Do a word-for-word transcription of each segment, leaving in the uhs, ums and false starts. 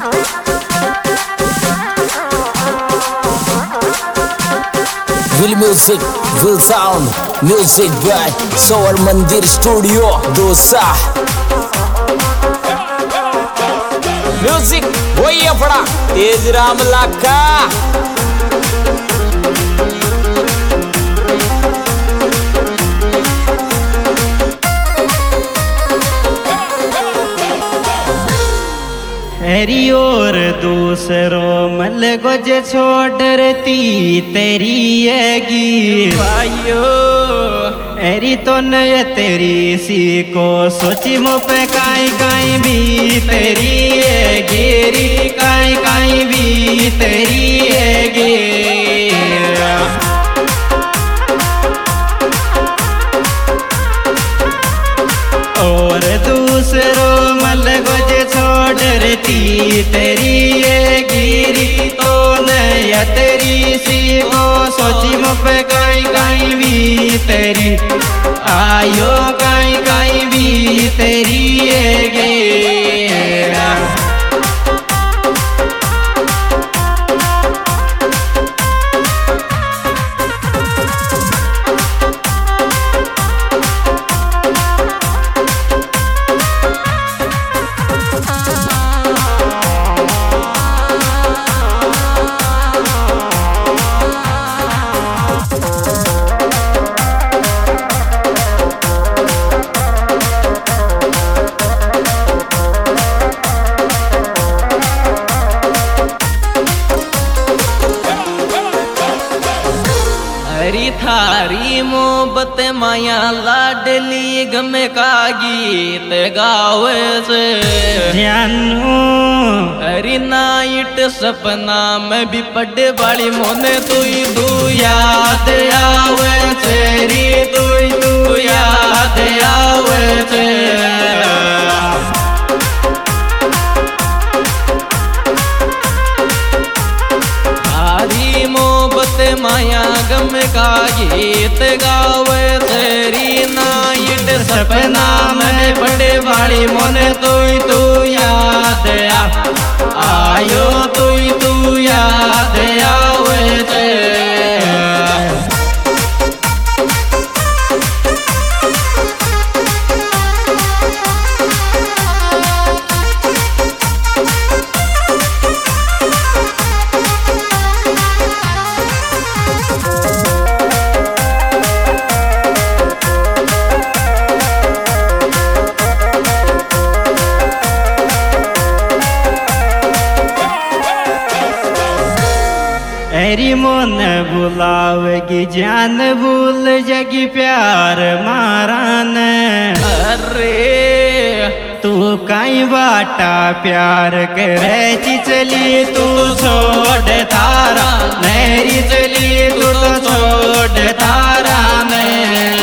Will music, will sound, music by Soar Mandir Studio Dosa. Music, वही अपना तेज राम लाका. तेरी और दूसरों मल गुज छोड़ती तेरी येगी भाइयों एरी तो नय तेरी सी को सोची मो पे काई काई भी तेरी येगी काई काई भी तेरी येगी और दूसरों मल गुज छोड़ती तेरी ये गिरी तो नया तेरी सी वो सोची मुझ काई काई भी तेरी आयो काई काई भी तेरी ये गेरा थारी मोहब्बत माया लाडली गम का गीत गावे से जानू हरी नाइट सपना में भी पड़े बड़ी मोने तू तू याद आवे तेरी तू तू याद आवे से माया गम का गीत गावे तेरी नाइट सपना में बड़े वाली मोने तू तू याद आ आयो तू तू याद आवे ते तेरी मोन बुलावेगी जान भूल जगी प्यार मारान अरे तू कई बाटा प्यार करे चली तू छोड़ तारा मेरी चली तू तो छोड़ तारा मैं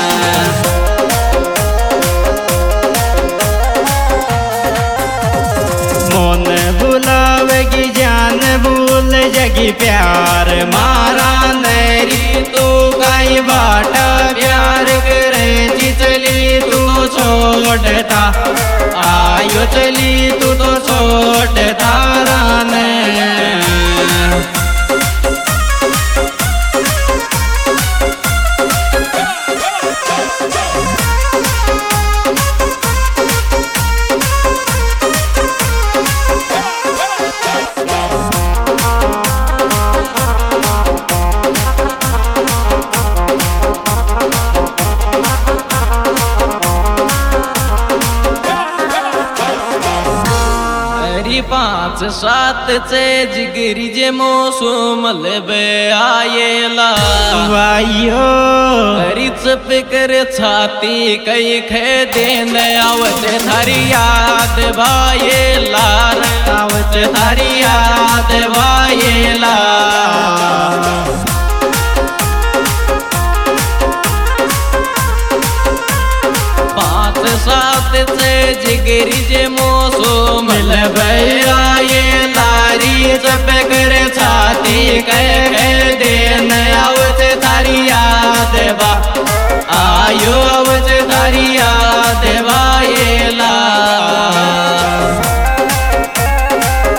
मोन बुलावेगी जान भूल जगी प्यार मारा नेरी तू कई बाटा प्यार करे चली तू छोड़ता आयो चली तू तो छोड़ तारा ने पांच सात से जिगरी जे मौसम लेबे आयेला वायो रिच पे करे छाती कई खे देन आवत थारी याद भायेला आवत थारी याद भायेला पांच सात से जिगरी जे मौसम लेबे आये लारी जब करे छाती कह देन आवत थारी याद बा आयो आवत थारी याद बायेला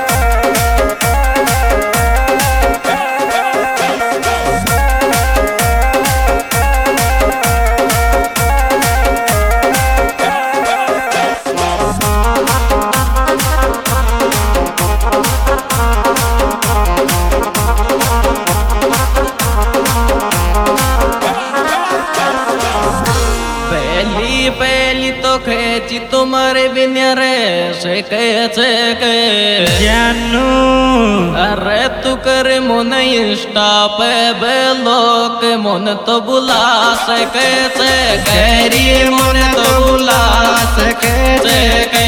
तुम्हारे बिना रे से कैसे के जानू अरे तू करे मन इंस्टा पे बेलोक मन तो बुला से कैसे गैरी मन तो बुला से कैसे के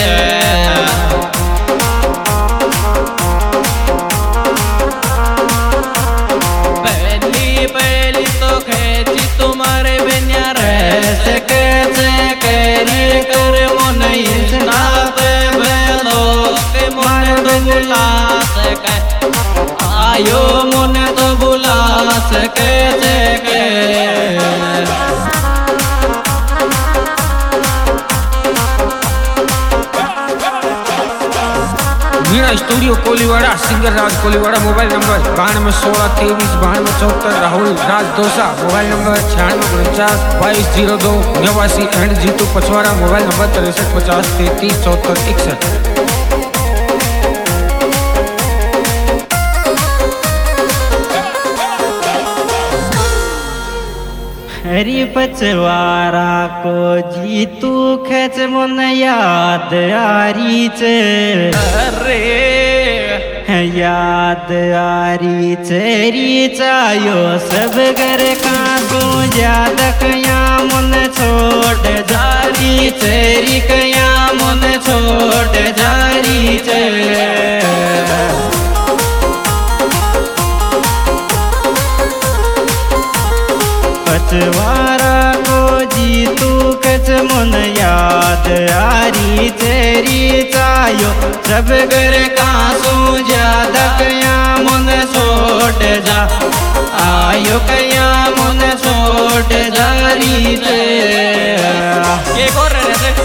पहली पहली तो खेची तुम्हारे बिना रे से कैसे कैरी कर मन इंस्टा पे बेलोक मन तो बुला से के आयो मन तो बुला से कैसे के Veena studio Koliwada, singer Raj Koliwada. Mobile number बानवे सोलह तेईस बानवे चौहत्तर। राहुल राज दोसा। मोबाइल नंबर छियानवे उनचास बाईस जीरो दो नवासी। And Jitu Pachwada. Mobile number तिरसठ पचास तैतीस चौहत्तर इकसठ। हरी पचवारा को जीतू खेच मन याद आरी चे अरे याद आरी चेरी चायो सब घर का तू याद कया मन छोड़ जारी चेरी कया मन छोड़ जारी चे पचवारा को जीतू कच मन याद आरी तेरी चायो सब घर कासू ज्यादा कया मन छोड़ जा आयो कया मन छोड़ जारी ते ये कर रहे थे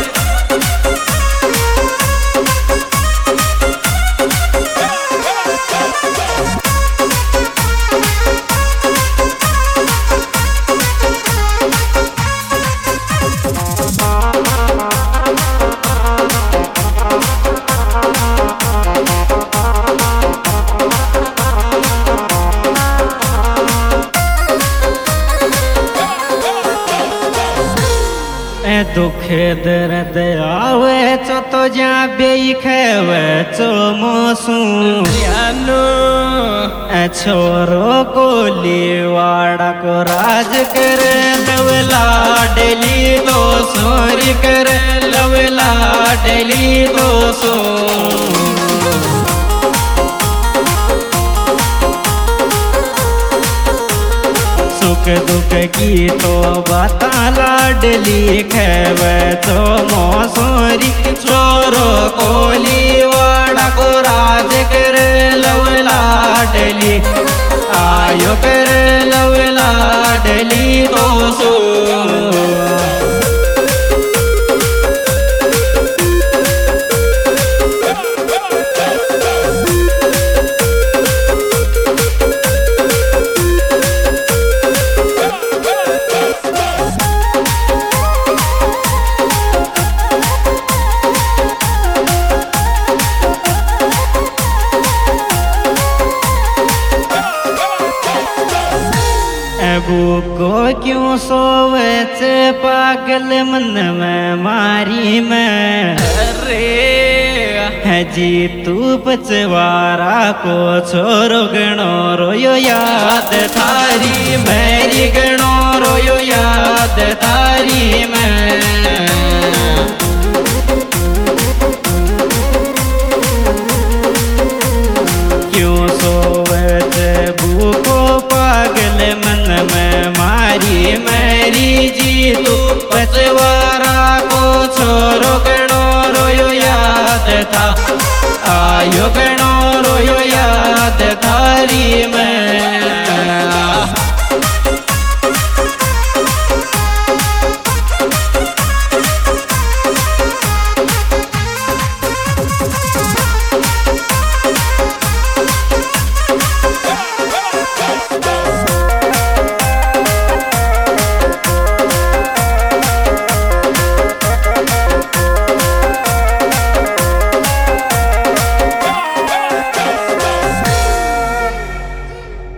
दुख दर्द आवे चो तो जा बेखे चो मोसू जानू छोरो को लिवाड़ा को राज कर लवला डेली तो सोरी कर लवला डेली तो सो सुख दुख की तो बता लाडली खेव तो मोसोरी छोरो कोली वाड़ा को राज कर लवला डली आयो कर लवला डली तो सो को क्यों सोवे चे पागल मन में मारी में अरे है जी तू पचवारा को छोरो गणो रोयो याद थारी मेरी गणो रोयो याद थारी में क्यों सोवे चे भूखो पागल मन में मारी मेरी जी तू पचवारा को छोरो गणो रोयो याद था आयो गणो रोयो याद थारी में